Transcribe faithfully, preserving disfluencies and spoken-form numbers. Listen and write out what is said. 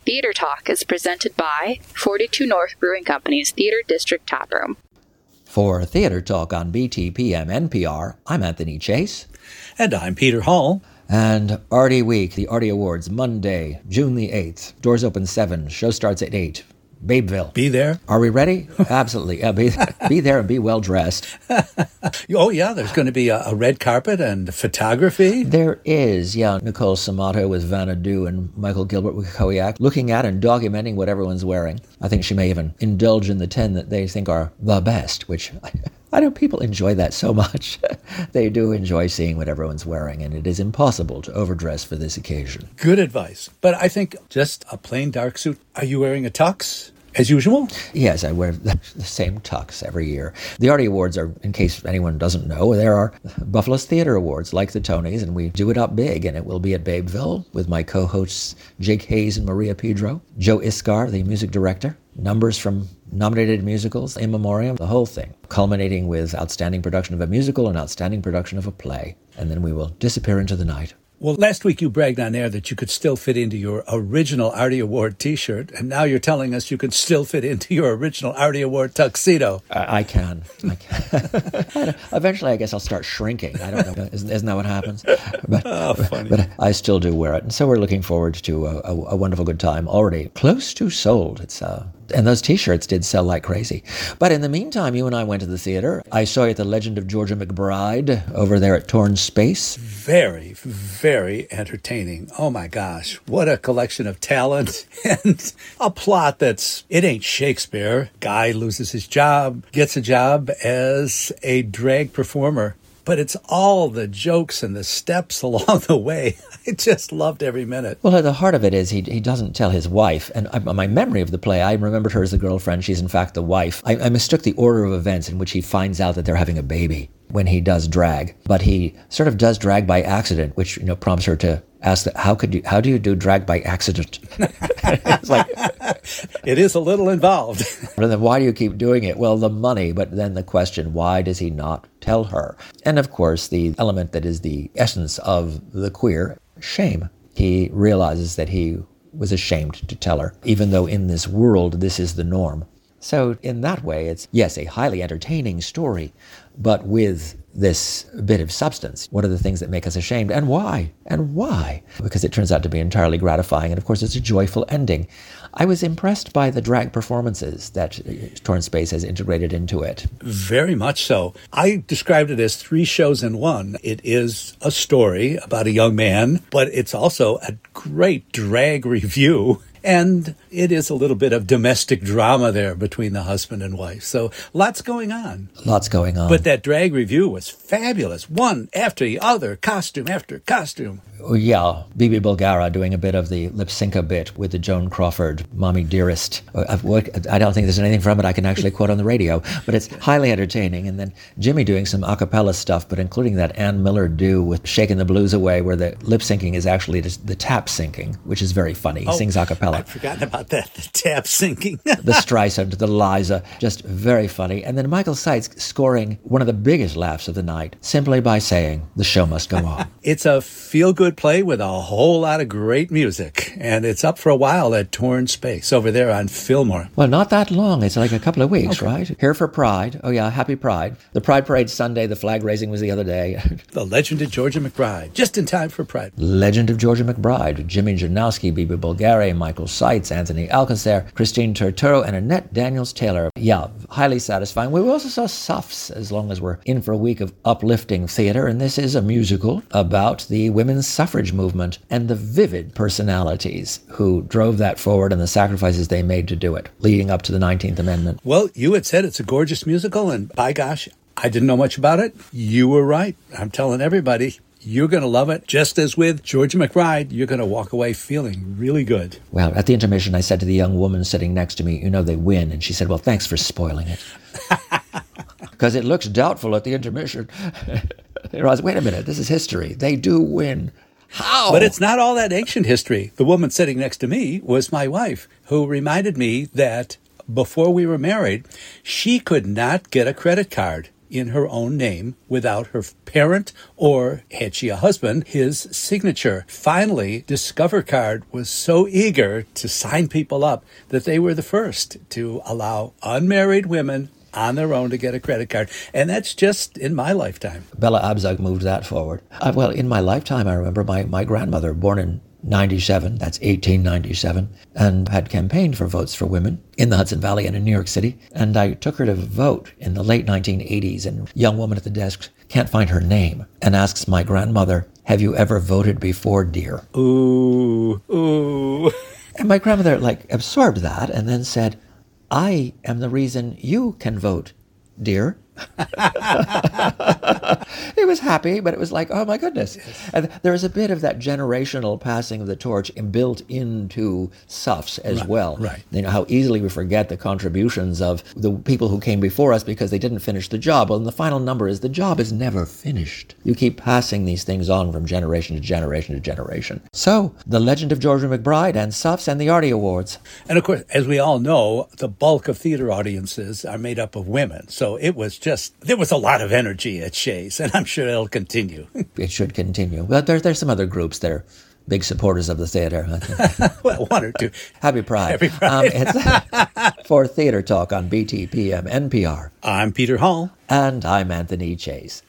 Theater Talk is presented by forty-two North Brewing Company's Theater District Tap Room. For Theater Talk on B T P M N P R, I'm Anthony Chase. And I'm Peter Hall. And Artie Week, the Artie Awards, Monday, June the eighth. Doors open seven. Show starts at eight. Babeville. Be there. Are we ready? Absolutely. Yeah, be, be there and be well dressed. Oh, yeah. There's going to be a, a red carpet and photography. There is, yeah. Nicole Samato with Vanadu and Michael Gilbert with Koyak, looking at and documenting what everyone's wearing. I think she may even indulge in the ten that they think are the best, which I know people enjoy that so much. They do enjoy seeing what everyone's wearing, and it is impossible to overdress for this occasion. Good advice. But I think just a plain dark suit. Are you wearing a tux? As usual? Yes, I wear the same tux every year. The Artie Awards are, in case anyone doesn't know, there are Buffalo's Theater Awards, like the Tonys, and we do it up big, and it will be at Babeville with my co-hosts Jake Hayes and Maria Pedro, Joe Iskar, the music director, numbers from nominated musicals, in memoriam, the whole thing, culminating with outstanding production of a musical and outstanding production of a play, and then we will disappear into the night. Well, last week you bragged on air that you could still fit into your original Artie Award t-shirt, and now you're telling us you can still fit into your original Artie Award tuxedo. I, I can. I can. Eventually, I guess I'll start shrinking. I don't know. Isn't, isn't that what happens? But, oh, funny. But I still do wear it, and so we're looking forward to a, a, a wonderful good time. Already close to sold. It's uh, and those t-shirts did sell like crazy. But in the meantime, you and I went to the theater. I saw you at the Legend of Georgia McBride over there at Torn Space. Very, very entertaining. Oh my gosh, what a collection of talent and a plot that's, it ain't Shakespeare. Guy loses his job, gets a job as a drag performer. But it's all the jokes and the steps along the way. I just loved every minute. Well, at the heart of it is he he doesn't tell his wife. And I, my memory of the play, I remembered her as the girlfriend. She's in fact the wife. I, I mistook the order of events in which he finds out that they're having a baby when he does drag. But he sort of does drag by accident, which, you know, prompts her to ask, that, how could you, how do you do drag by accident? It's like, it is a little involved. And then why do you keep doing it? Well, the money, but then the question, why does he not tell her? And of course, the element that is the essence of the queer, shame. He realizes that he was ashamed to tell her, even though in this world, this is the norm. So in that way, it's, yes, a highly entertaining story, but with this bit of substance. What are the things that make us ashamed, and why? And why? Because it turns out to be entirely gratifying, and of course it's a joyful ending. I was impressed by the drag performances that Torn Space has integrated into it. Very much so. I described it as three shows in one. It is a story about a young man, but it's also a great drag review. And it is a little bit of domestic drama there between the husband and wife. So lots going on. Lots going on. But that drag review was fabulous. One after the other, costume after costume. Oh, yeah, Bibi Bulgara doing a bit of the lip sync bit with the Joan Crawford, Mommy Dearest. I've worked, I don't think there's anything from it I can actually quote on the radio, but it's highly entertaining. And then Jimmy doing some a cappella stuff, but including that Ann Miller do with Shaking the Blues Away, where the lip syncing is actually just the tap syncing, which is very funny. He oh, sings a cappella. I'd forgotten about that, the tap syncing. The Streisand, the Liza, just very funny. And then Michael Seitz scoring one of the biggest laughs of the night, simply by saying, the show must go on. It's a feel-good play with a whole lot of great music, and it's up for a while at Torn Space over there on Fillmore. Well, not that long. It's like a couple of weeks, okay. Right? Here for Pride. Oh, yeah, happy Pride. The Pride Parade Sunday, the flag raising was the other day. The Legend of Georgia McBride, just in time for Pride. Legend of Georgia McBride, Jimmy Janowski, Bibi Bulgari, Michael Seitz, Anthony Alcacer, Christine Turturro, and Annette Daniels-Taylor. Yeah, highly satisfying. We also saw Suffs, as long as we're in for a week of uplifting theater, and this is a musical about the women's suffrage movement and the vivid personalities who drove that forward and the sacrifices they made to do it, leading up to the nineteenth Amendment. Well, you had said it's a gorgeous musical, and by gosh, I didn't know much about it. You were right. I'm telling everybody, you're going to love it. Just as with Georgia McBride, you're going to walk away feeling really good. Well, at the intermission, I said to the young woman sitting next to me, you know they win. And she said, well, thanks for spoiling it. Because it looks doubtful at the intermission. I was, wait a minute, this is history. They do win. How? But it's not all that ancient history. The woman sitting next to me was my wife, who reminded me that before we were married, she could not get a credit card in her own name without her parent or, had she a husband, his signature. Finally, Discover Card was so eager to sign people up that they were the first to allow unmarried women on their own to get a credit card. And that's just in my lifetime. Bella Abzug moved that forward. Uh, well, in my lifetime, I remember my, my grandmother, born in ninety-seven, that's eighteen ninety-seven, and had campaigned for votes for women in the Hudson Valley and in New York City. And I took her to vote in the late nineteen eighties, and a young woman at the desk can't find her name and asks my grandmother, "Have you ever voted before, dear?" Ooh, ooh. And my grandmother, like, absorbed that and then said, "I am the reason you can vote, dear." It was happy, but it was like, oh my goodness. Yes. And there is a bit of that generational passing of the torch built into S U Fs as right, well. Right. You know, how easily we forget the contributions of the people who came before us because they didn't finish the job. Well, and the final number is the job is never finished. You keep passing these things on from generation to generation to generation. So, The Legend of Georgia McBride and S U Fs and the Artie Awards. And of course, as we all know, the bulk of theater audiences are made up of women. So it was just, there was a lot of energy at Shea's, and I'm sure it'll continue. It should continue. But there, there's some other groups that are big supporters of the theater. Well, one or two. Happy Pride. Happy Pride. Um, it's for Theater Talk on B T P M N P R. I'm Peter Hall. And I'm Anthony Chase.